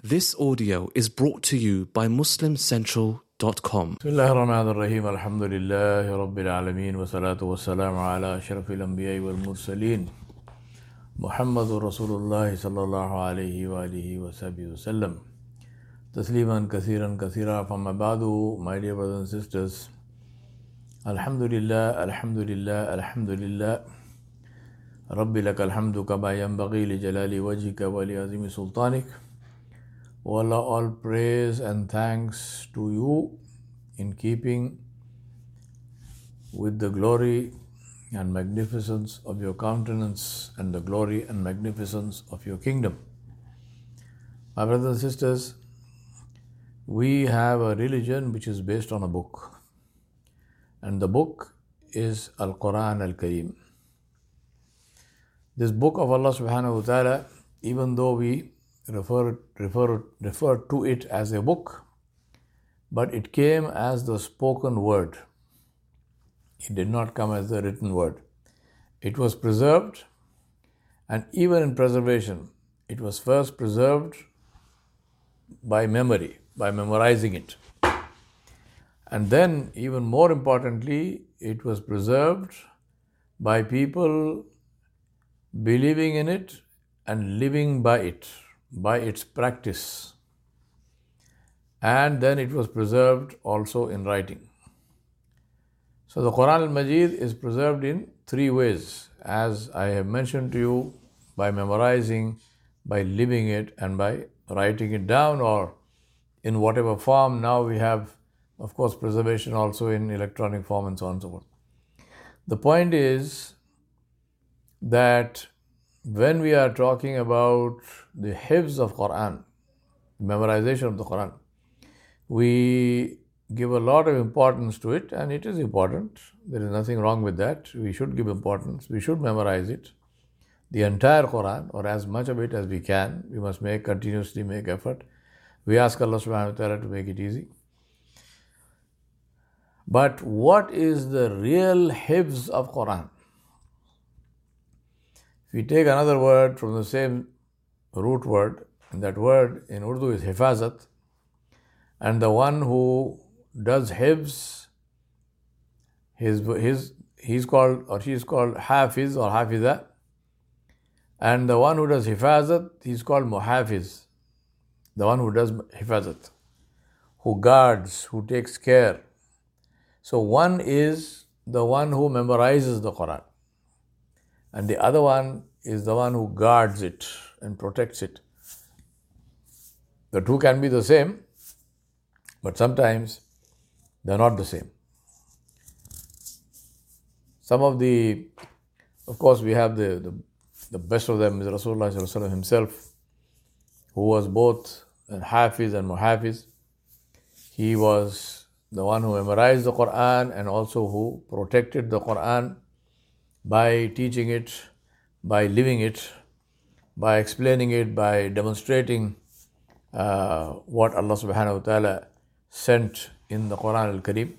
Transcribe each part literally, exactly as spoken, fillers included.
This audio is brought to you by muslim central dot com. بسم الله الرحمن الرحيم الحمد لله رب العالمين والصلاة والسلام على أشرف الأنبياء والمرسلين محمد رسول الله صلى الله عليه وآله وصحبه وسلم تسليما كثيرا كثيرا. فما بعد, my dear brothers and sisters, Alhamdulillah, Alhamdulillah, Alhamdulillah, Rabbi laka alhamdu kama yanbaghi li jalali wajhika wa li azimi sultanik. O Allah, all praise and thanks to you in keeping with the glory and magnificence of your countenance and the glory and magnificence of your kingdom. My brothers and sisters, we have a religion which is based on a book, and the book is Al-Quran Al-Kareem. This book of Allah subhanahu wa ta'ala, even though we refer, refer, refer to it as a book, but it came as the spoken word. It did not come as the written word. It was preserved, and even in preservation, it was first preserved by memory, by memorizing it. And then, even more importantly, it was preserved by people believing in it and living by it, by its practice. And then it was preserved also in writing. So the Quran al-Majid is preserved in three ways, as I have mentioned to you, by memorizing, by living it, and by writing it down, or in whatever form. Now we have, of course, preservation also in electronic form and so on and so forth. The point is that when we are talking about the hifz of Quran, memorization of the Quran, we give a lot of importance to it, and it is important. There is nothing wrong with that. We should give importance. We should memorize it. The entire Quran, or as much of it as we can. We must make continuously make effort. We ask Allah subhanahu wa ta'ala to make it easy. But what is the real hifz of Quran? If we take another word from the same root word, and that word in Urdu is hifazat, and the one who does hifz, his, his, he's called or she is called hafiz or hafiza, and the one who does hifazat, he's called muhafiz, the one who does hifazat, who guards, who takes care. So one is the one who memorizes the Quran, and the other one is the one who guards it and protects it. The two can be the same, but sometimes they are not the same. Some of the, of course, we have the, the, the best of them is Rasulullah sallallahu alaihi wasallam himself, who was both an hafiz and muhafiz. He was the one who memorized the Quran and also who protected the Quran by teaching it, by living it, by explaining it, by demonstrating uh, what Allah subhanahu wa ta'ala sent in the Quran al-Kareem.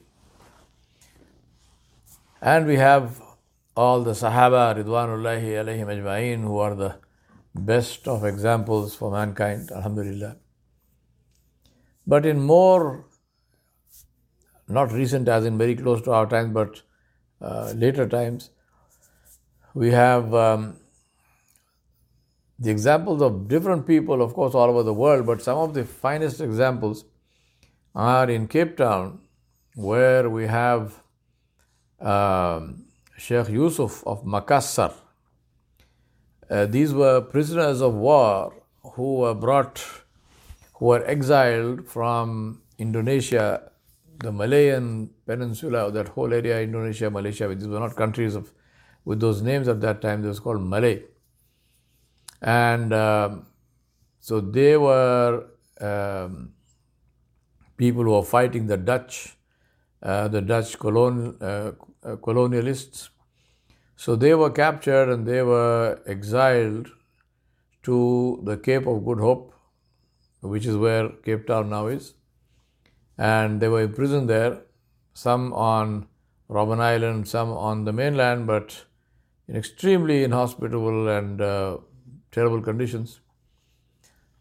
And we have all the Sahaba, Ridwanullahi alayhim ajma'in, who are the best of examples for mankind, alhamdulillah. But in more, not recent as in very close to our times, but uh, later times, we have um, the examples of different people, of course, all over the world, but some of the finest examples are in Cape Town, where we have um, Sheikh Yusuf of Makassar. Uh, these were prisoners of war who were brought, who were exiled from Indonesia, the Malayan peninsula, that whole area, Indonesia, Malaysia. These were not countries of with those names at that time. They was called Malay. And um, so they were um, people who were fighting the Dutch, uh, the Dutch colon, uh, uh, colonialists. So they were captured and they were exiled to the Cape of Good Hope, which is where Cape Town now is. And they were imprisoned there, some on Robben Island, some on the mainland, but in extremely inhospitable and uh, terrible conditions.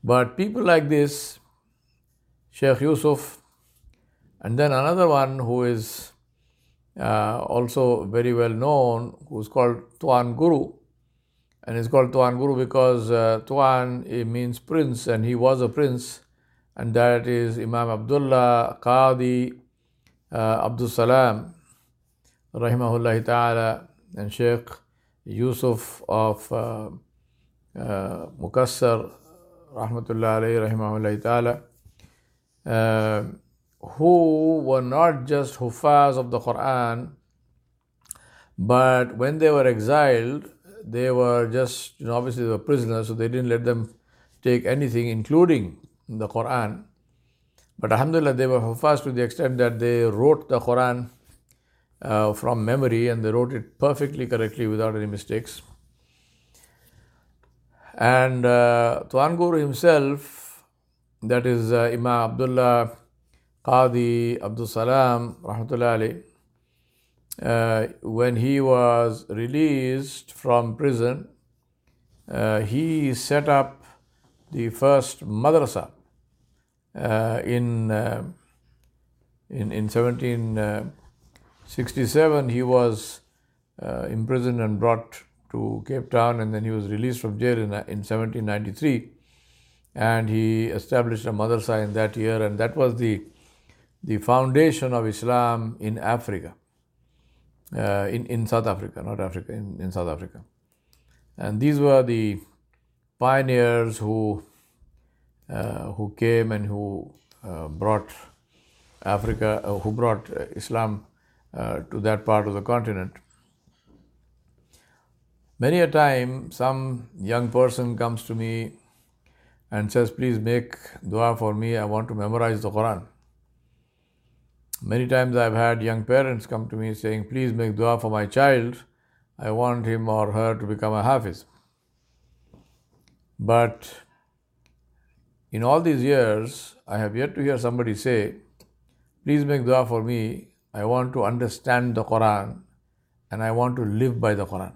But people like this, Sheikh Yusuf, and then another one who is uh, also very well known, who's called Tuan Guru. And it's called Tuan Guru because uh, Tuan, it means prince, and he was a prince. And that is Imam Abdullah Qadi uh, Abdul Salam, Rahimahullah Ta'ala, and Sheikh Yusuf of uh, uh, Mukassar, Rahmatullah alayhi, Rahimahullah Ta'ala, uh, who were not just Hufaz of the Quran, but when they were exiled, they were just, you know, obviously they were prisoners, so they didn't let them take anything, including the Quran. But alhamdulillah, they were Hufaz to the extent that they wrote the Quran uh, from memory, and they wrote it perfectly correctly without any mistakes. And uh, Tuan Guru himself, that is uh, Imam Abdullah Qadi Abdul Salam, Rahmatullah alayhi, uh, when he was released from prison, uh, he set up the first madrasa uh, in, uh, in in seventeen sixty-seven. He was uh, imprisoned and brought to Cape Town, and then he was released from jail in, in seventeen ninety-three, and he established a madrasa in that year, and that was the the foundation of Islam in Africa, uh, in, in South Africa, not Africa, in, in South Africa. And these were the pioneers who uh, who came and who uh, brought Africa, uh, who brought Islam uh, to that part of the continent. Many a time, some young person comes to me and says, please make dua for me, I want to memorize the Quran. Many times I've had young parents come to me saying, please make dua for my child, I want him or her to become a Hafiz. But in all these years, I have yet to hear somebody say, please make dua for me, I want to understand the Quran and I want to live by the Quran.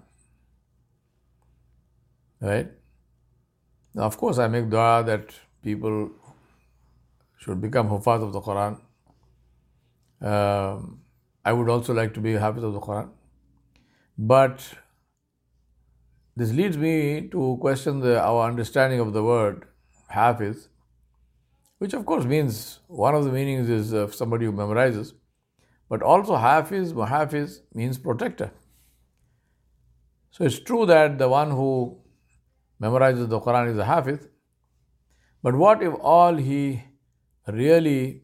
Right? Now, of course, I make dua that people should become Hufaz of the Quran. Um, I would also like to be a Hafiz of the Quran. But this leads me to question the, our understanding of the word Hafiz, which of course means, one of the meanings is uh, somebody who memorizes, but also Hafiz, Muhafiz means protector. So it's true that the one who memorizes the Quran is a Hafiz, but what if all he really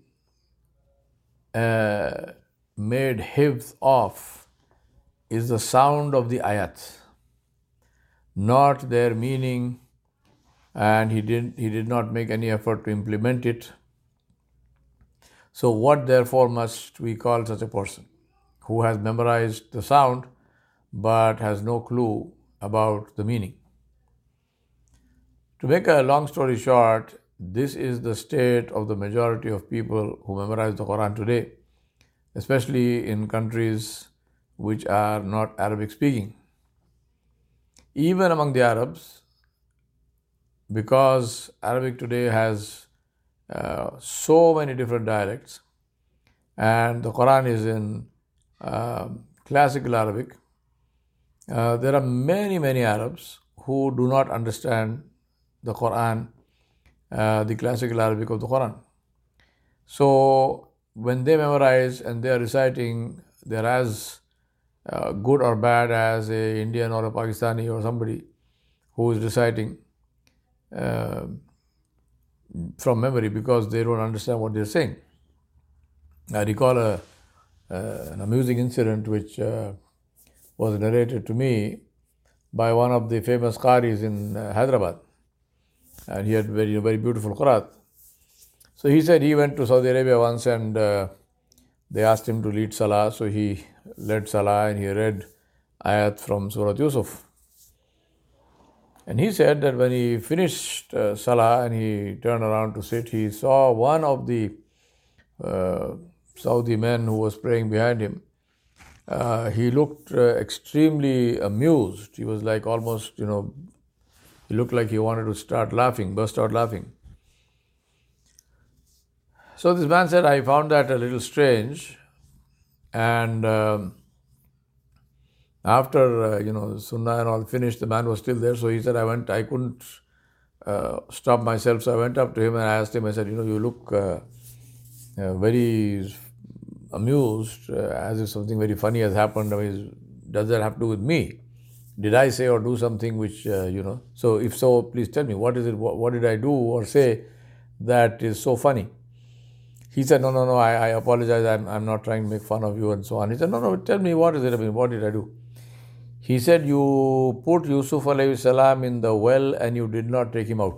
uh, made hifz of is the sound of the ayats, not their meaning, and he didn't he did not make any effort to implement it. So what therefore must we call such a person who has memorized the sound but has no clue about the meaning? To make a long story short, this is the state of the majority of people who memorize the Quran today, especially in countries which are not Arabic speaking. Even among the Arabs, because Arabic today has uh, so many different dialects, and the Quran is in uh, classical Arabic, uh, there are many, many Arabs who do not understand the Quran, uh, the classical Arabic of the Quran. So when they memorize and they are reciting, they're as uh, good or bad as a Indian or a Pakistani or somebody who is reciting uh, from memory, because they don't understand what they're saying. I recall a, uh, an amusing incident which uh, was narrated to me by one of the famous Qaris in uh, Hyderabad, and he had very, very beautiful Qiraat. So he said he went to Saudi Arabia once, and uh, they asked him to lead Salah, so he led Salah and he read ayat from Surah Yusuf. And he said that when he finished uh, Salah and he turned around to sit, he saw one of the uh, Saudi men who was praying behind him. Uh, he looked uh, extremely amused. He was like almost, you know, He looked like he wanted to start laughing, burst out laughing. So this man said, I found that a little strange. And um, after, uh, you know, Sunnah and all finished, the man was still there. So he said, I went, I couldn't uh, stop myself. So I went up to him and I asked him, I said, you know, you look uh, uh, very amused, uh, as if something very funny has happened. I mean, does that have to do with me? Did I say or do something which, uh, you know, so if so, please tell me, what is it, what, what did I do or say that is so funny? He said, no, no, no, I, I apologize, I'm, I'm not trying to make fun of you and so on. He said, no, no, tell me, what is it, I mean, what did I do? He said, you put Yusuf alayhi salam in the well and you did not take him out.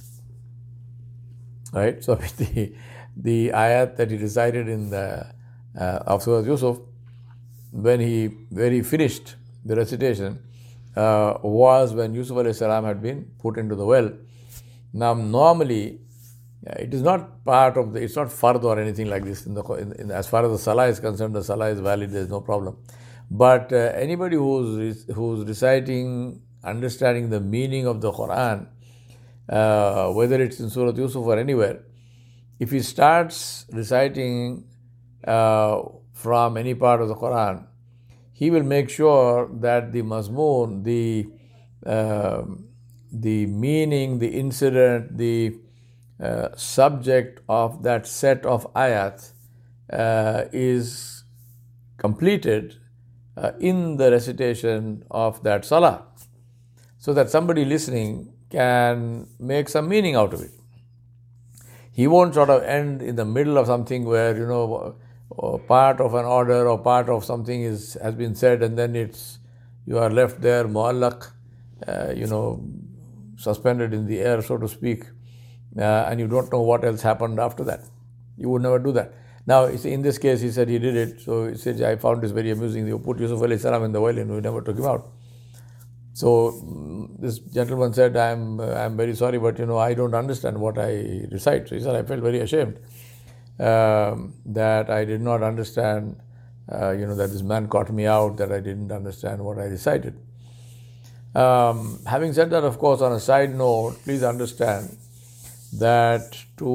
Right? So the, the ayat that he recited in the, uh, of Surah Yusuf, when he, where he finished the recitation, uh, was when Yusuf alayhi salam had been put into the well. Now, normally, it is not part of the, it's not fard or anything like this. In the, in, in, as far as the salah is concerned, the salah is valid, there is no problem. But uh, anybody who's, who's reciting, understanding the meaning of the Quran, uh, whether it's in Surah Yusuf or anywhere, if he starts reciting uh, from any part of the Quran, he will make sure that the mazmoon, the, uh, the meaning, the incident, the Uh, subject of that set of ayat uh, is completed uh, in the recitation of that salah, so that somebody listening can make some meaning out of it. He won't sort of end in the middle of something where, you know, part of an order or part of something is has been said and then it's you are left there mu'allaq, uh, you know, suspended in the air, so to speak. Uh, and you don't know what else happened after that. You would never do that. Now, in this case, he said he did it. So he said, I found this very amusing. You put Yusuf alayhi salam in the well and we never took him out. So this gentleman said, I'm I'm very sorry, but, you know, I don't understand what I recite. So he said, I felt very ashamed um, that I did not understand, uh, you know, that this man caught me out, that I didn't understand what I recited. Um, having said that, of course, on a side note, please understand that to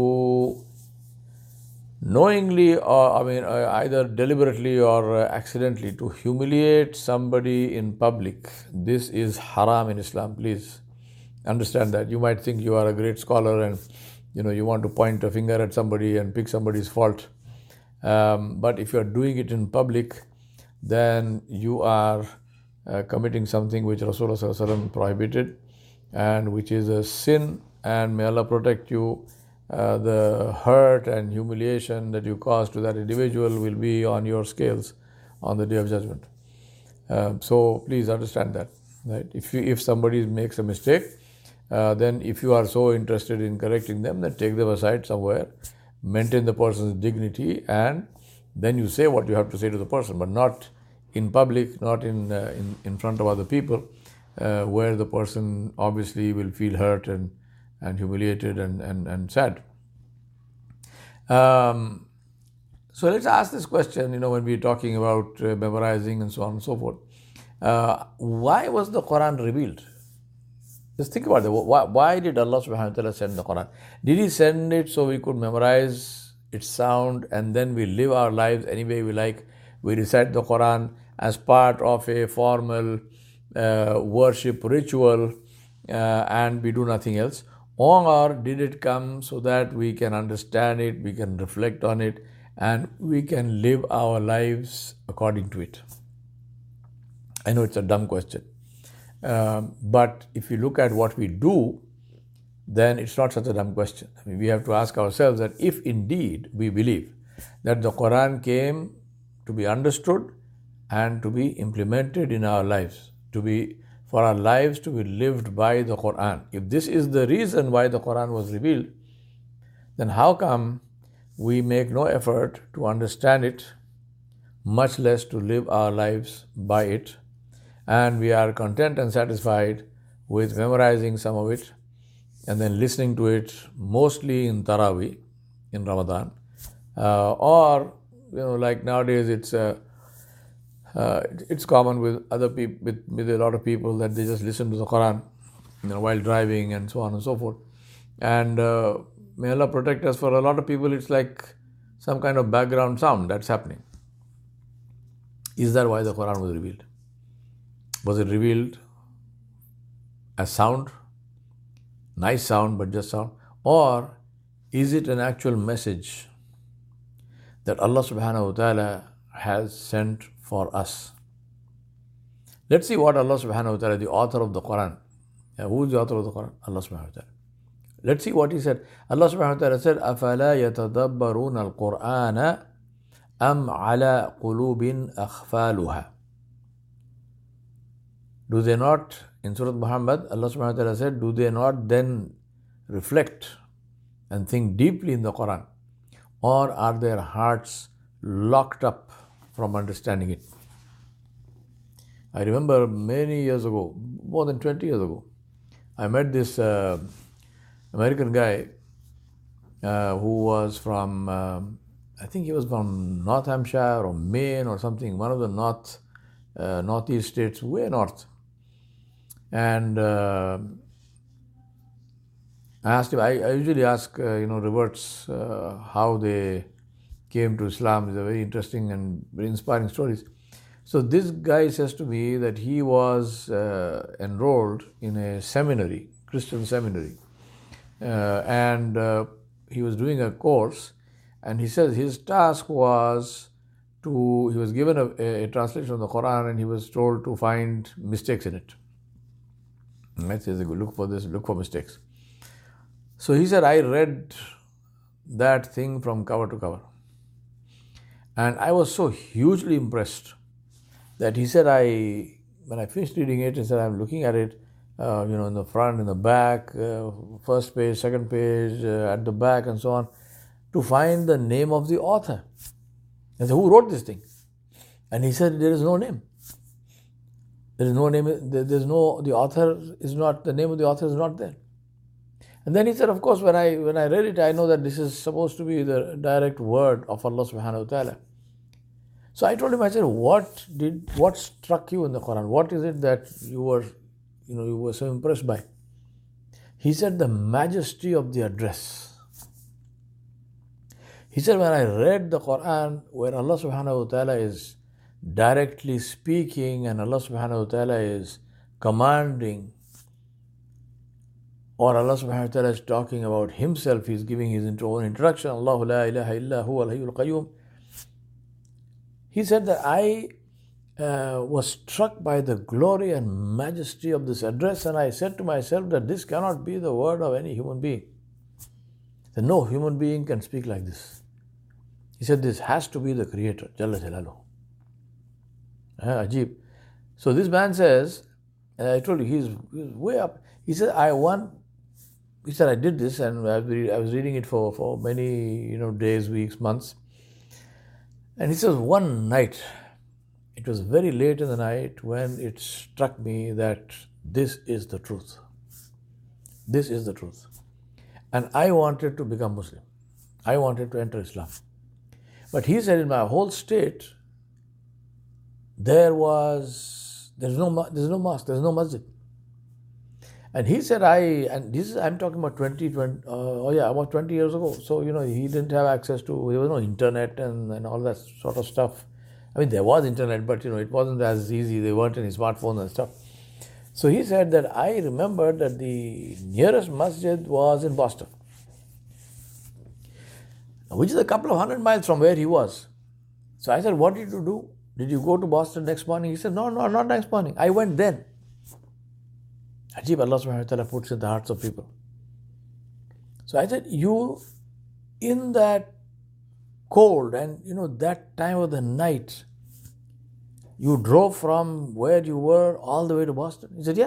knowingly or, I mean, either deliberately or accidentally to humiliate somebody in public, this is haram in Islam. Please understand that. You might think you are a great scholar and, you know, you want to point a finger at somebody and pick somebody's fault. Um, but if you are doing it in public, then you are uh, committing something which Rasulullah sallallahu alaihi wasallam prohibited and which is a sin. And may Allah protect you. Uh, the hurt and humiliation that you cause to that individual will be on your scales on the Day of Judgment. Uh, so please understand that. Right? If you, if somebody makes a mistake, uh, then if you are so interested in correcting them, then take them aside somewhere, maintain the person's dignity, and then you say what you have to say to the person, but not in public, not in uh, in, in front of other people, uh, where the person obviously will feel hurt and and humiliated and, and, and sad. Um, so let's ask this question, you know, when we're talking about uh, memorizing and so on and so forth. Uh, why was the Quran revealed? Just think about it. Why, why did Allah subhanahu wa ta'ala send the Quran? Did He send it so we could memorize its sound and then we live our lives any way we like? We recite the Quran as part of a formal uh, worship ritual uh, and we do nothing else? Or did it come so that we can understand it, we can reflect on it, and we can live our lives according to it? I know it's a dumb question. Um, but if you look at what we do, then it's not such a dumb question. I mean, we have to ask ourselves that if indeed we believe that the Quran came to be understood and to be implemented in our lives, to be for our lives to be lived by the Quran. If this is the reason why the Quran was revealed, then how come we make no effort to understand it, much less to live our lives by it, and we are content and satisfied with memorizing some of it and then listening to it mostly in Taraweeh, in Ramadan, uh, or, you know, like nowadays it's a Uh, it's common with other people, with, with a lot of people, that they just listen to the Quran you know, while driving and so on and so forth. And uh, may Allah protect us. For a lot of people, it's like some kind of background sound that's happening. Is that why the Quran was revealed? Was it revealed as sound? Nice sound, but just sound? Or is it an actual message that Allah subhanahu wa ta'ala has sent for us? Let's see what Allah subhanahu wa ta'ala, the author of the Quran. Yeah, who is the author of the Quran? Allah subhanahu wa ta'ala. Let's see what he said. Allah subhanahu wa ta'ala said, أَفَلَا يَتَدَبَّرُونَ الْقُرْآنَ أَمْ عَلَى قُلُوبٍ أَخْفَالُهَا. Do they not, in Surah Muhammad, Allah subhanahu wa ta'ala said, do they not then reflect and think deeply in the Quran? Or are their hearts locked up from understanding it? I remember many years ago, more than twenty years ago, I met this uh, American guy uh, who was from, um, I think he was from North Hampshire or Maine or something, one of the north, uh, northeast states, way north. And uh, I asked him, I, I usually ask, uh, you know, reverts uh, how they came to Islam. It's a very interesting and very inspiring stories. So this guy says to me that he was uh, enrolled in a seminary, Christian seminary, uh, and uh, he was doing a course, and he says his task was to, he was given a, a, a translation of the Quran, and he was told to find mistakes in it. Right? So he said, look for this, look for mistakes. So he said, I read that thing from cover to cover, and I was so hugely impressed that he said, I, when I finished reading it, he said, I'm looking at it, uh, you know, in the front, in the back, uh, first page, second page, uh, at the back, and so on, to find the name of the author. I said, who wrote this thing? And he said, there is no name. There is no name, there is no, the author is not, the name of the author is not there. And then he said, of course, when I when I read it, I know that this is supposed to be the direct word of Allah subhanahu wa ta'ala. So I told him, I said, what did what struck you in the Quran? What is it that you were, you know, you were so impressed by? He said, the majesty of the address. He said, when I read the Quran, where Allah subhanahu wa ta'ala is directly speaking and Allah subhanahu wa ta'ala is commanding, or Allah subhanahu wa ta'ala is talking about himself, he's giving his own introduction, Allahu la ilaha illa huwa al-hayyul qayyum. He said that I uh, was struck by the glory and majesty of this address, and I said to myself that this cannot be the word of any human being. That no human being can speak like this. He said this has to be the Creator, Jalla Jalaluhu. Uh, Ajib. So this man says, and I told you, he's, he's way up. He said, I want, he said, I did this, and I was reading it for, for many, you know, days, weeks, months. And he says, one night, it was very late in the night when it struck me that this is the truth. This is the truth. And I wanted to become Muslim. I wanted to enter Islam. But he said, in my whole state, there was, there's no, there's no mosque, there's no masjid. And he said, I, and this is, I'm talking about twenty, twenty, uh, oh yeah, about twenty years ago. So, you know, he didn't have access to, there was no internet and, and all that sort of stuff. I mean, there was internet, but, you know, it wasn't as easy. There weren't any smartphones and stuff. So he said that I remembered that the nearest masjid was in Boston, which is a couple of hundred miles from where he was. So I said, what did you do? Did you go to Boston next morning? He said, no, no, not next morning. I went then. Ajib, Allah subhanahu wa ta'ala puts in the hearts of people. So I said, you, in that cold and, you know, that time of the night, you drove from where you were all the way to Boston? He said, yeah.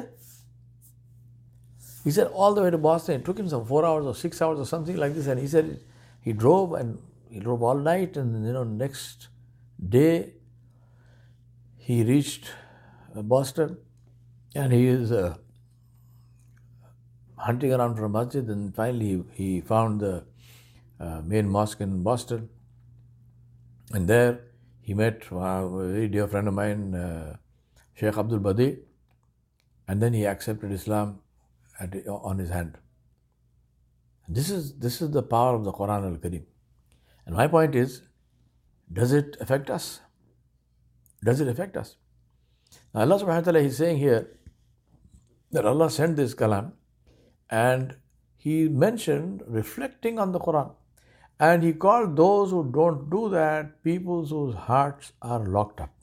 He said, all the way to Boston. It took him some four hours or six hours or something like this. And he said, he drove and he drove all night. And, you know, next day, he reached Boston and he is uh, hunting around for a masjid, and finally he, he found the uh, main mosque in Boston. And there he met a very dear friend of mine, uh, Sheikh Abdul Badi, and then he accepted Islam at, on his hand. This is, this is the power of the Quran al-Karim. And my point is, does it affect us? Does it affect us? Now Allah subhanahu wa ta'ala is saying here that Allah sent this kalam and He mentioned reflecting on the Quran. And He called those who don't do that people whose hearts are locked up.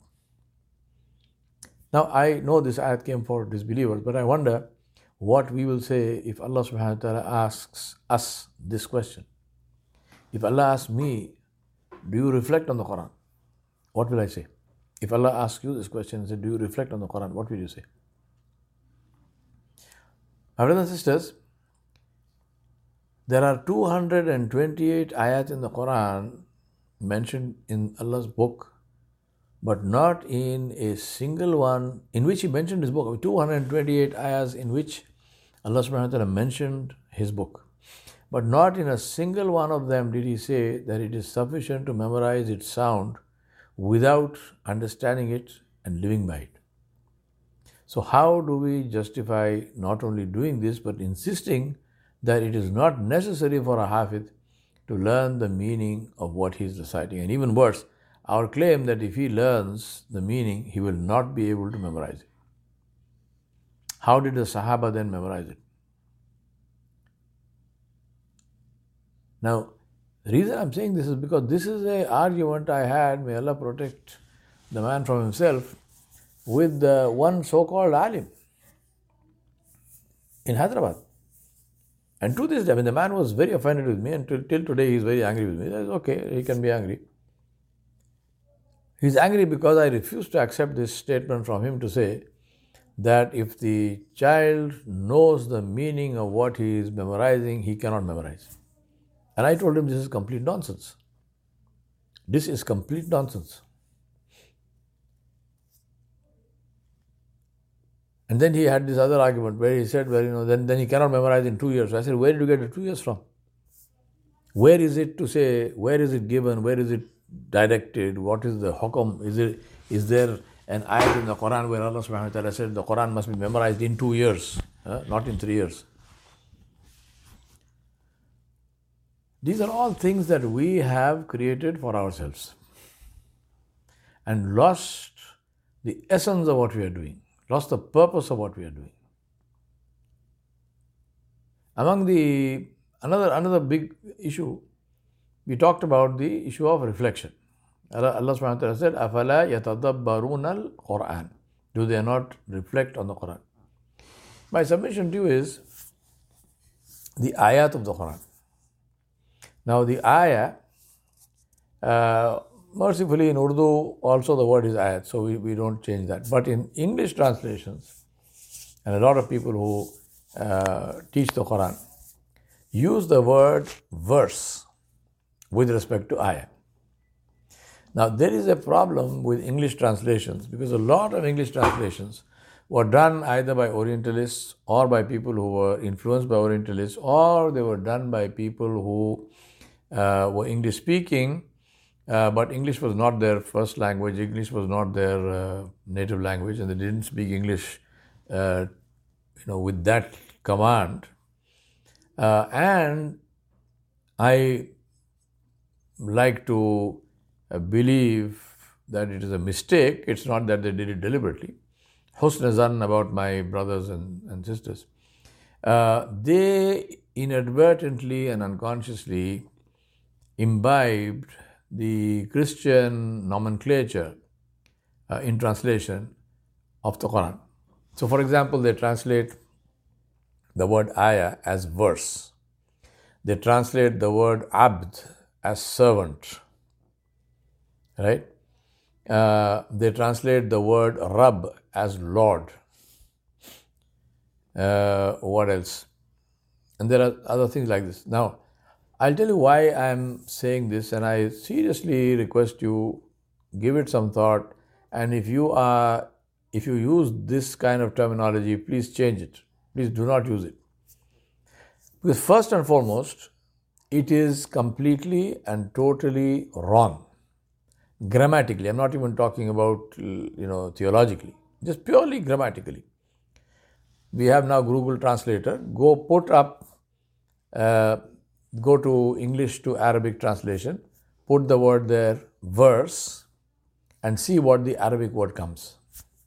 Now I know this ayat came for disbelievers, but I wonder what we will say if Allah subhanahu wa ta'ala asks us this question. If Allah asks me, do you reflect on the Quran? What will I say? If Allah asks you this question and says, do you reflect on the Quran? What will you say? My brothers and sisters, there are two hundred twenty-eight ayats in the Quran mentioned in Allah's book, but not in a single one in which He mentioned His book. two hundred twenty-eight ayahs in which Allah subhanahu wa ta'ala mentioned His book. But not in a single one of them did He say that it is sufficient to memorize its sound without understanding it and living by it. So how do we justify not only doing this but insisting that it is not necessary for a Hafidh to learn the meaning of what he is reciting? And even worse, our claim that if he learns the meaning, he will not be able to memorize it. How did the Sahaba then memorize it? Now, the reason I'm saying this is because this is an argument I had, may Allah protect the man from himself, with uh, one so-called alim in Hyderabad. And to this day, I mean, the man was very offended with me, and till, till today he is very angry with me. That's okay, he can be angry. He's angry because I refuse to accept this statement from him to say that if the child knows the meaning of what he is memorizing, he cannot memorize. And I told him this is complete nonsense. This is complete nonsense. And then he had this other argument where he said, well, you know, then, then he cannot memorize in two years. So I said, where did you get the two years from? Where is it to say, where is it given, where is it directed, what is the hukam? Is it, is there an ayat in the Quran where Allah subhanahu wa ta'ala said the Quran must be memorized in two years, uh, not in three years? These are all things that we have created for ourselves and lost the essence of what we are doing, lost the purpose of what we are doing. Among the, another, another big issue, we talked about the issue of reflection. Allah, Allah subhanahu wa ta'ala said, أَفَلَا يَتَدَبَّرُونَ الْقُرْآنِ. Do they not reflect on the Quran? My submission to you is the ayat of the Quran. Now the ayah, uh, mercifully in Urdu also the word is ayat, so we, we don't change that. But in English translations, and a lot of people who uh, teach the Quran use the word verse with respect to ayah. Now there is a problem with English translations because a lot of English translations were done either by Orientalists or by people who were influenced by Orientalists, or they were done by people who uh, were English speaking, uh, but English was not their first language, English was not their uh, native language, and they didn't speak English uh, you know, with that command. Uh, and I like to uh, believe that it is a mistake. It's not that they did it deliberately. Husn zan about my brothers and, and sisters. Uh, they inadvertently and unconsciously imbibed the Christian nomenclature uh, in translation of the Quran. So for example, they translate the word ayah as verse. They translate the word abd as servant, right? Uh, they translate the word Rabb as Lord. Uh, what else? And there are other things like this. Now, I'll tell you why I'm saying this, and I seriously request you give it some thought. And if you are, if you use this kind of terminology, please change it. Please do not use it. Because first and foremost, it is completely and totally wrong. Grammatically, I'm not even talking about, you know, theologically, just purely grammatically. we have now Google Translator. Go put up, uh, go to English to Arabic translation, put the word there, verse, and see what the Arabic word comes.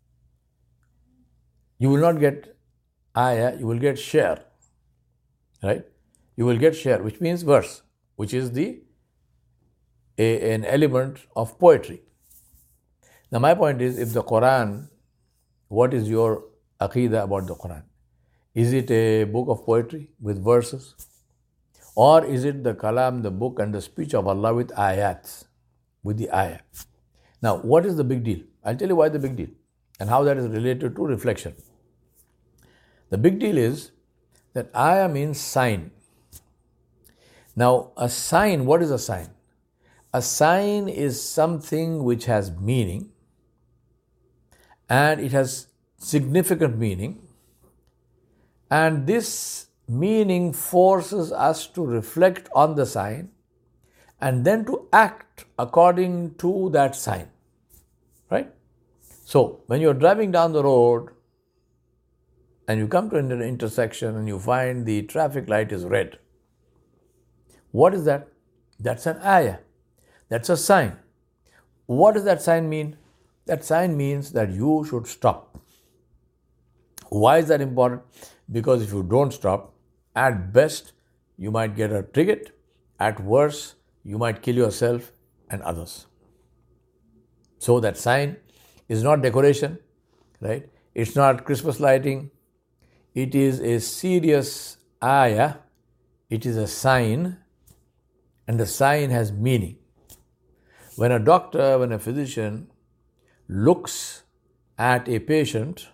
You will not get ayah, you will get share, right? You will get share, which means verse, which is the a, an element of poetry. Now my point is, if the Quran, what is your aqidah about the Quran? Is it a book of poetry with verses? Or is it the kalam, the book and the speech of Allah with ayats, with the ayah? Now, what is the big deal? I'll tell you why the big deal and how that is related to reflection. The big deal is that ayah means sign. Now, a sign, what is a sign? A sign is something which has meaning, and it has significant meaning, and this meaning forces us to reflect on the sign and then to act according to that sign, right? So, when you're driving down the road and you come to an intersection and you find the traffic light is red, what is that? That's an ayah. That's a sign. What does that sign mean? That sign means that you should stop. Why is that important? Because if you don't stop, at best, you might get a ticket. At worst, you might kill yourself and others. So that sign is not decoration, right? It's not Christmas lighting. It is a serious ayah. It is a sign, and the sign has meaning. When a doctor, when a physician looks at a patient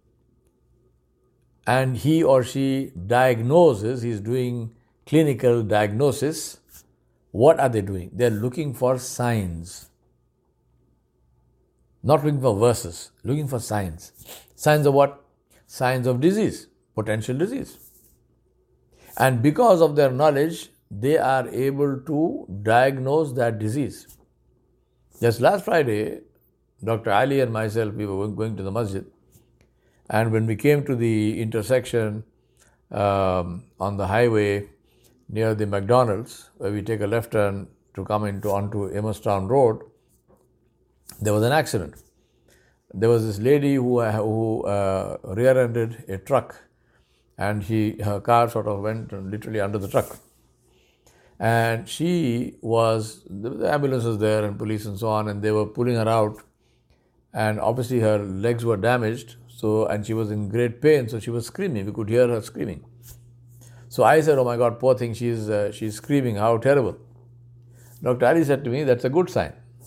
and he or she diagnoses, he's doing clinical diagnosis, what are they doing? They're looking for signs. Not looking for verses, looking for signs. Signs of what? Signs of disease, potential disease. And because of their knowledge, they are able to diagnose that disease. Just last Friday, Doctor Ali and myself, we were going to the masjid, and when we came to the intersection um, on the highway near the McDonald's, where we take a left turn to come into onto Amerstown Road, there was an accident. There was this lady who, uh, who uh, rear-ended a truck, and she her car sort of went literally under the truck. And she was, the ambulance was there and police and so on, and they were pulling her out. And obviously her legs were damaged, so and she was in great pain, so she was screaming. We could hear her screaming. So I said, oh my God, poor thing, she's, uh, she's screaming, how terrible. Doctor Ali said to me, that's a good sign.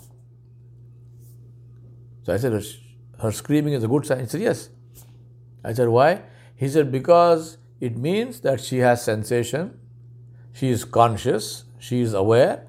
So I said, her, her screaming is a good sign? He said, yes. I said, why? He said, because it means that she has sensation, she is conscious, she is aware.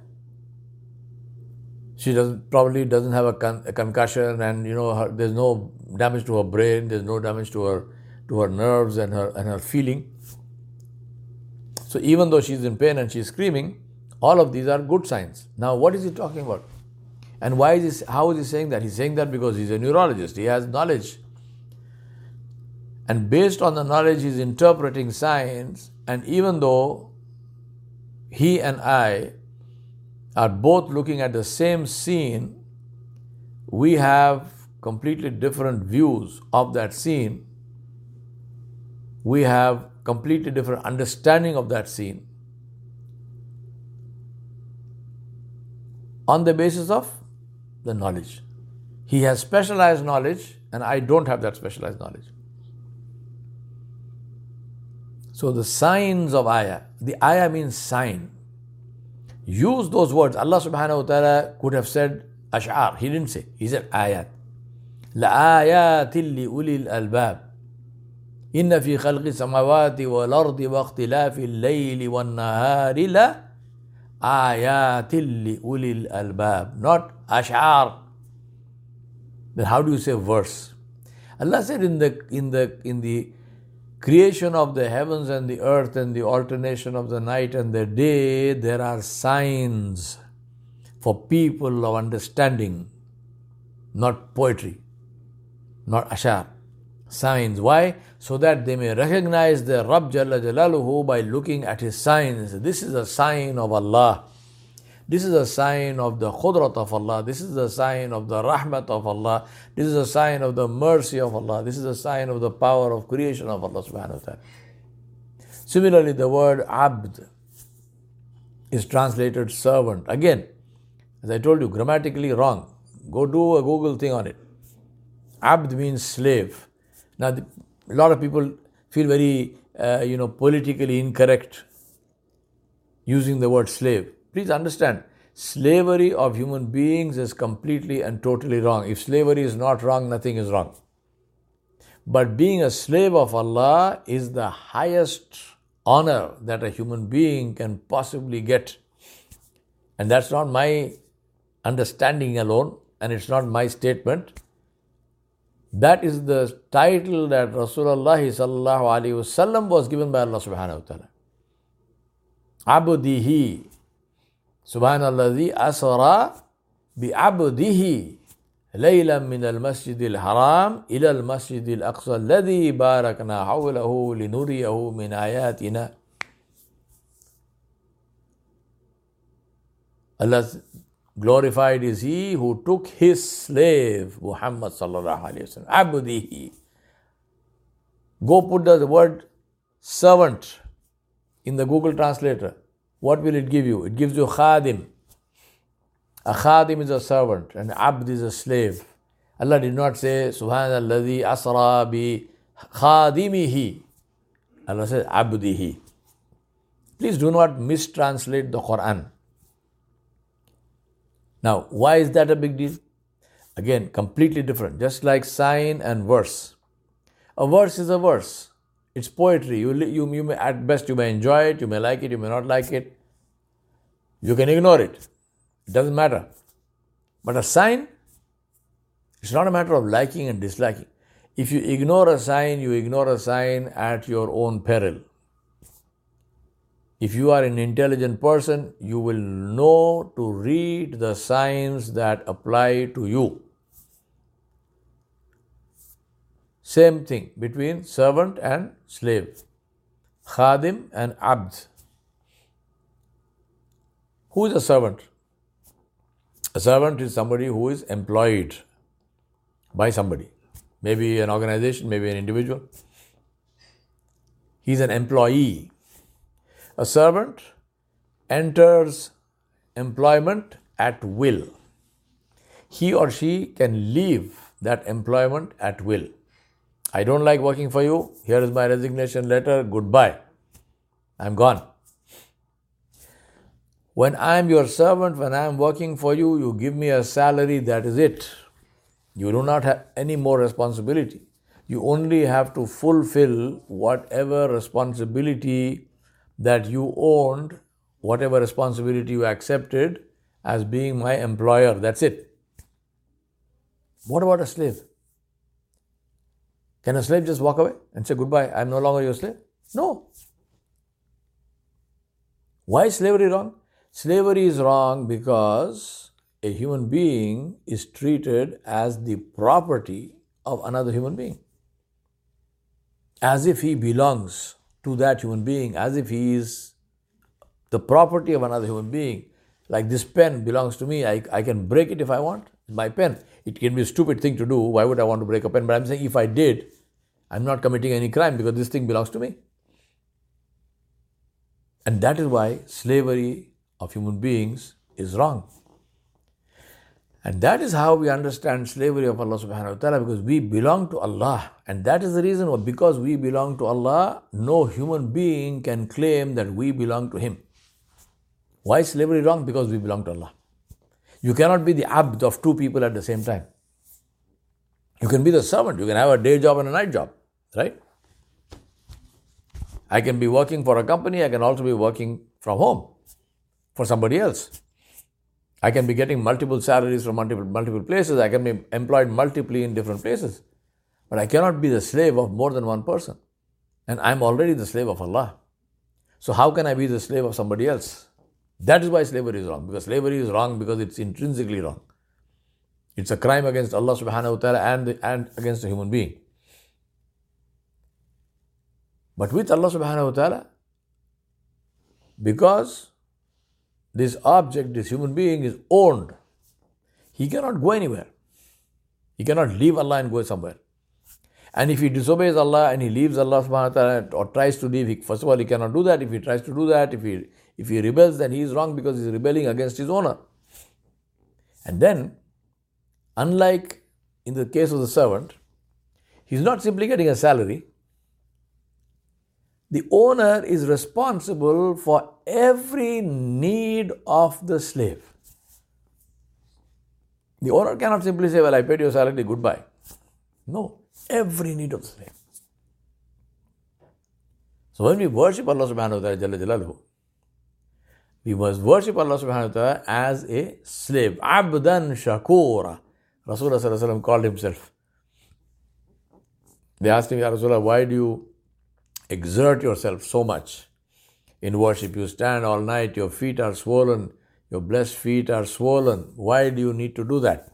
She doesn't probably doesn't have a, con- a concussion, and you know her, there's no damage to her brain, there's no damage to her to her nerves and her and her feeling. So even though she's in pain and she's screaming, all of these are good signs. Now, what is he talking about? And why is he, how is he saying that? He's saying that because he's a neurologist. He has knowledge. And based on the knowledge, he's interpreting signs. And even though he and I are both looking at the same scene, we have completely different views of that scene. We have completely different understanding of that scene on the basis of the knowledge. He has specialized knowledge and I don't have that specialized knowledge. So the signs of ayah, the ayah means sign. Use those words. Allah subhanahu wa ta'ala could have said ash'ar. He didn't say. He said ayat. لَآيَاتٍ لِأُولِي الْأَلْبَابِ إِنَّ فِي خَلْقِ السَّمَاوَاتِ وَالْأَرْضِ وَاخْتِلَافِ اللَّيْلِ وَالنَّهَارِ لَآيَاتٍ لِأُولِي الْأَلْبَابِ. Not ash'ar. Then how do you say verse? Allah said in the in the in the creation of the heavens and the earth and the alternation of the night and the day, there are signs for people of understanding, not poetry, not ashar. signs. Why? So that they may recognize their Rabb Jalla Jalaluhu by looking at his signs. This is a sign of Allah. This is a sign of the Qudrat of Allah. This is a sign of the Rahmat of Allah. This is a sign of the mercy of Allah. This is a sign of the power of creation of Allah subhanahu wa ta'ala. Similarly, the word Abd is translated servant. Again, as I told you, grammatically wrong. Go do a Google thing on it. Abd means slave. Now, the, a lot of people feel very, uh, you know, politically incorrect using the word slave. Please understand, slavery of human beings is completely and totally wrong. If slavery is not wrong, nothing is wrong. But being a slave of Allah is the highest honor that a human being can possibly get. And that's not my understanding alone, and it's not my statement. That is the title that Rasulullah sallallahu alaihi wasallam was given by Allah subhanahu wa ta'ala. Abdihi. Subhanalladhi asra bi abdihi laylan min al-masjid al-haram ila al-masjid al-aqsa alladhi barakna hawlahu linuriyahu min ayatina. Allah glorified is He who took His slave, Muhammad sallallahu alayhi wa sallam, abdihi. Go put the word servant in the Google Translator. What will it give you? It gives you khadim. A khadim is a servant and abd is a slave. Allah did not say, Subhanalladhi asra bi khadimihi. Allah says, abdihi. Please do not mistranslate the Quran. Now, why is that a big deal? Again, completely different. Just like sign and verse. A verse is a verse. It's poetry. You, you, you may, at best, you may enjoy it, you may like it, you may not like it. You can ignore it. It doesn't matter. But a sign, it's not a matter of liking and disliking. If you ignore a sign, you ignore a sign at your own peril. If you are an intelligent person, you will know to read the signs that apply to you. Same thing between servant and slave. Khadim and abd. Who is a servant? A servant is somebody who is employed by somebody. Maybe an organization, maybe an individual. He is an employee. A servant enters employment at will. He or she can leave that employment at will. I don't like working for you. Here is my resignation letter. Goodbye. I'm gone. When I am your servant, when I am working for you, you give me a salary, that is it. You do not have any more responsibility. You only have to fulfill whatever responsibility that you owned, whatever responsibility you accepted as being my employer. That's it. What about a slave? Can a slave just walk away and say, goodbye, I'm no longer your slave? No. Why is slavery wrong? Slavery is wrong because a human being is treated as the property of another human being. As if he belongs to that human being, as if he is the property of another human being. Like this pen belongs to me, I, I can break it if I want. My pen. It can be a stupid thing to do. Why would I want to break a pen? But I'm saying if I did, I'm not committing any crime because this thing belongs to me. And that is why slavery of human beings is wrong. And that is how we understand slavery of Allah subhanahu wa ta'ala, because we belong to Allah. And that is the reason why, because we belong to Allah, no human being can claim that we belong to Him. Why is slavery wrong? Because we belong to Allah. You cannot be the abd of two people at the same time. You can be the servant. You can have a day job and a night job, right? I can be working for a company. I can also be working from home for somebody else. I can be getting multiple salaries from multiple, multiple places. I can be employed multiply in different places. But I cannot be the slave of more than one person. And I'm already the slave of Allah. So how can I be the slave of somebody else? That is why slavery is wrong. Because slavery is wrong because it's intrinsically wrong. It's a crime against Allah subhanahu wa ta'ala and, and against a human being. But with Allah subhanahu wa ta'ala, because this object, this human being is owned, he cannot go anywhere. He cannot leave Allah and go somewhere. And if he disobeys Allah and he leaves Allah subhanahu wa ta'ala or tries to leave, he, first of all, he cannot do that. If he tries to do that, if he, if he rebels, then he is wrong because he is rebelling against his owner. And then, unlike in the case of the servant, he is not simply getting a salary. The owner is responsible for every need of the slave. The owner cannot simply say, well, I paid your salary, goodbye. No, every need of the slave. So when we worship Allah subhanahu wa ta'ala Jalla Jalaluhu, we must worship Allah subhanahu wa ta'ala as a slave. Abdan shakura. Rasulullah sallallahu alaihi wasallam called himself. They asked him, Ya Rasulullah, why do you exert yourself so much in worship? You stand all night, your feet are swollen, your blessed feet are swollen. Why do you need to do that?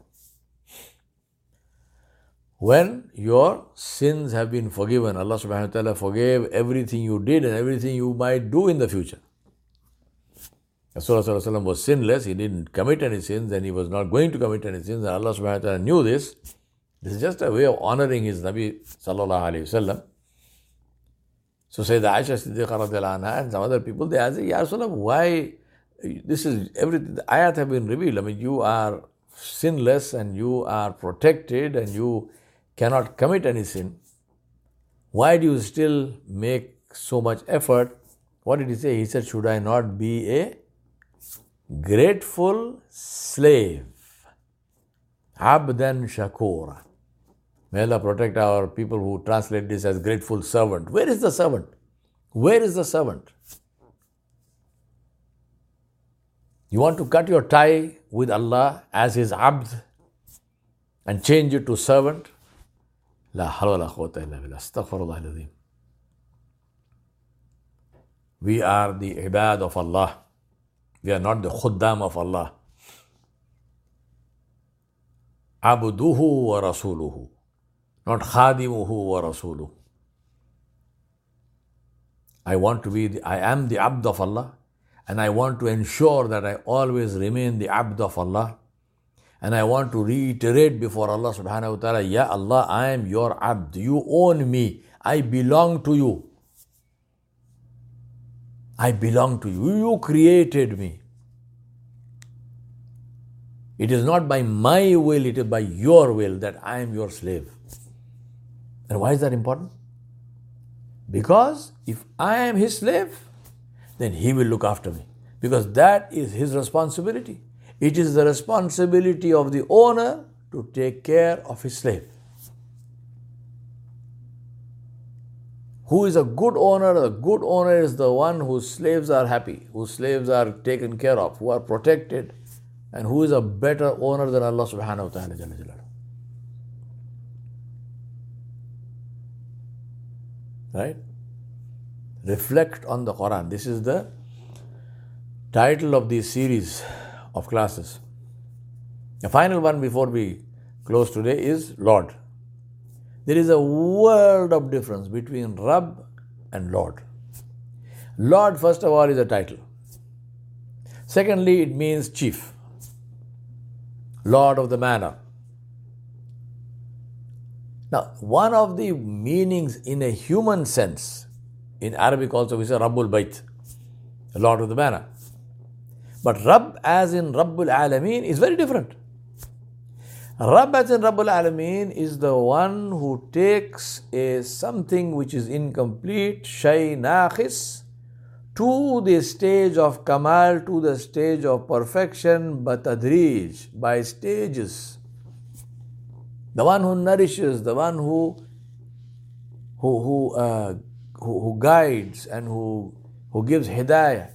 When your sins have been forgiven, Allah subhanahu wa ta'ala forgave everything you did and everything you might do in the future. Rasulullah sallallahu alaihi wasallam was sinless, he didn't commit any sins and he was not going to commit any sins, and Allah subhanahu wa ta'ala knew this. This is just a way of honoring his Nabi sallallahu alaihi wasallam. So Sayyidah Aisha Siddiqa radiallahu anha and some other people, they ask, Ya Rasulullah, why this is everything, the ayat have been revealed. I mean, you are sinless and you are protected and you cannot commit any sin. Why do you still make so much effort? What did he say? He said, should I not be a grateful slave? Abdan shakura. May Allah protect our people who translate this as grateful servant. Where is the servant? Where is the servant? You want to cut your tie with Allah as his abd and change it to servant? La hawla wa la quwwata illa billah. Astaghfirullah al-azim. We are the ibad of Allah. We are not the khuddam of Allah. Abduhu wa rasuluhu. Not khadimuhu wa rasuluhu. I want to be, the, I am the abd of Allah, and I want to ensure that I always remain the abd of Allah. And I want to reiterate before Allah subhanahu wa ta'ala, Ya Allah, I am your abd. You own me. I belong to you. I belong to you. You created me. It is not by my will, it is by your will that I am your slave. And why is that important? Because if I am his slave, then he will look after me. Because that is his responsibility. It is the responsibility of the owner to take care of his slave. Who is a good owner? A good owner is the one whose slaves are happy, whose slaves are taken care of, who are protected, and who is a better owner than Allah subhanahu wa ta'ala Jalla Jalaluhu. Right? Reflect on the Quran. This is the title of this series of classes. The final one before we close today is Lord. There is a world of difference between Rabb and Lord. Lord, first of all, is a title. Secondly, it means chief. Lord of the manor. Now, one of the meanings in a human sense, in Arabic also we say Rabbul Bayt, Lord of the manor. But Rabb as in Rabbul Alameen is very different. Rabb as in Rabbul Alameen is the one who takes a something which is incomplete, shay nakhis, to the stage of kamal, to the stage of perfection, batadrij, by stages. The one who nourishes, the one who who who, uh, who, who guides and who who gives hidayah.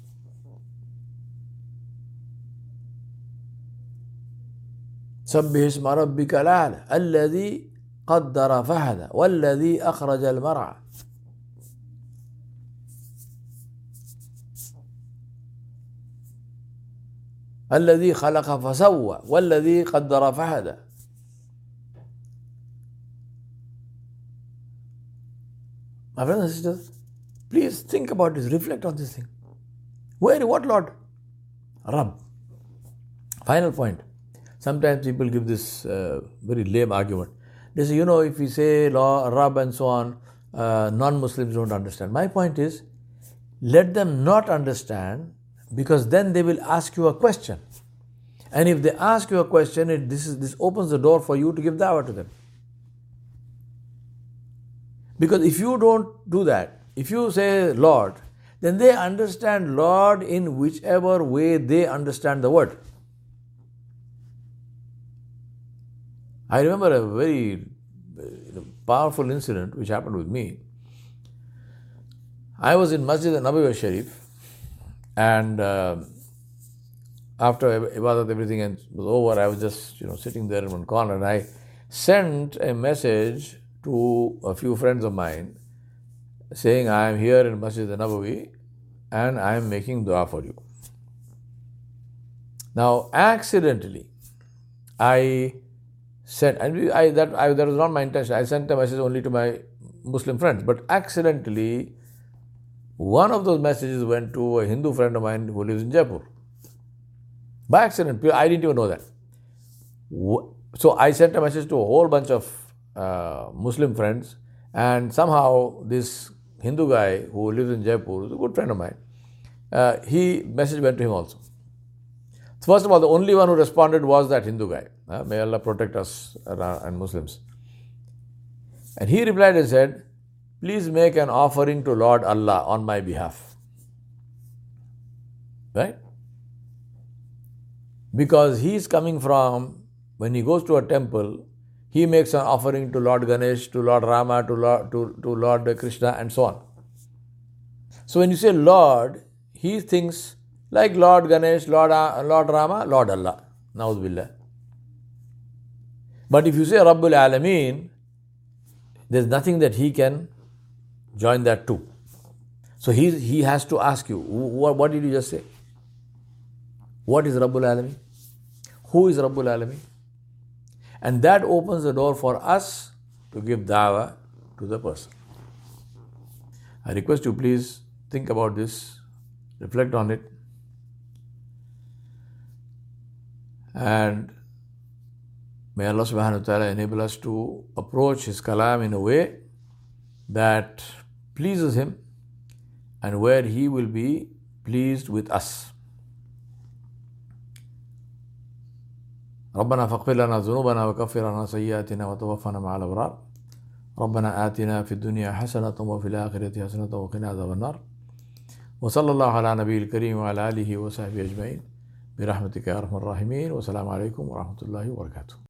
سبح اسم ربك الأعلى الذي قدر فهدى والذي أخرج المرعى. الذي خلق فسوى والذي قدر فهدى. My brothers and sisters, please think about this, reflect on this thing. Where, what Lord? Rabb. Final point. Sometimes people give this uh, very lame argument. They say, you know, if we say law, Rabb and so on, uh, non-Muslims don't understand. My point is, let them not understand, because then they will ask you a question. And if they ask you a question, it, this, is, this opens the door for you to give dawah to them. Because if you don't do that, if you say Lord, then they understand Lord in whichever way they understand the word. I remember a very powerful incident which happened with me. I was in Masjid al-Nabawi Sharif, and uh, after Ibadat, everything was over, I was just, you know, sitting there in one corner, and I sent a message to a few friends of mine saying, I am here in Masjid al-Nabawi and I am making dua for you. Now, accidentally, I sent, and I, that, I, that was not my intention, I sent a message only to my Muslim friends, but accidentally, one of those messages went to a Hindu friend of mine who lives in Jaipur. By accident, I didn't even know that. So I sent a message to a whole bunch of uh, Muslim friends, and somehow this Hindu guy who lives in Jaipur is a good friend of mine. Uh, he message went to him also. First of all, the only one who responded was that Hindu guy. Uh, may Allah protect us and Muslims. And he replied and said, please make an offering to Lord Allah on my behalf. Right? Because he is coming from, when he goes to a temple, he makes an offering to Lord Ganesh, to Lord Rama, to Lord, to, to Lord Krishna, and so on. So when you say Lord, he thinks like Lord Ganesh, Lord, Lord Rama, Lord Allah. Na'udhu billah. But if you say Rabbul Alameen, there's nothing that he can join that to. So he, he has to ask you, what, what did you just say? What is Rabbul Alameen? Who is Rabbul Alameen? And that opens the door for us to give dawah to the person. I request you, please think about this, reflect on it, and may Allah subhanahu wa ta'ala enable us to approach His kalam in a way that pleases Him and where He will be pleased with us. ربنا فاغفر لنا ذنوبنا وكفر عنا سيئاتنا وتوفنا مع الأبرار ربنا آتنا في الدنيا حسنة وفي الآخرة حسنة وقنا عذاب النار وصلى الله على نبي الكريم وعلى آله وصحبه أجمعين برحمتك يا أرحم الراحمين والسلام عليكم ورحمة الله وبركاته.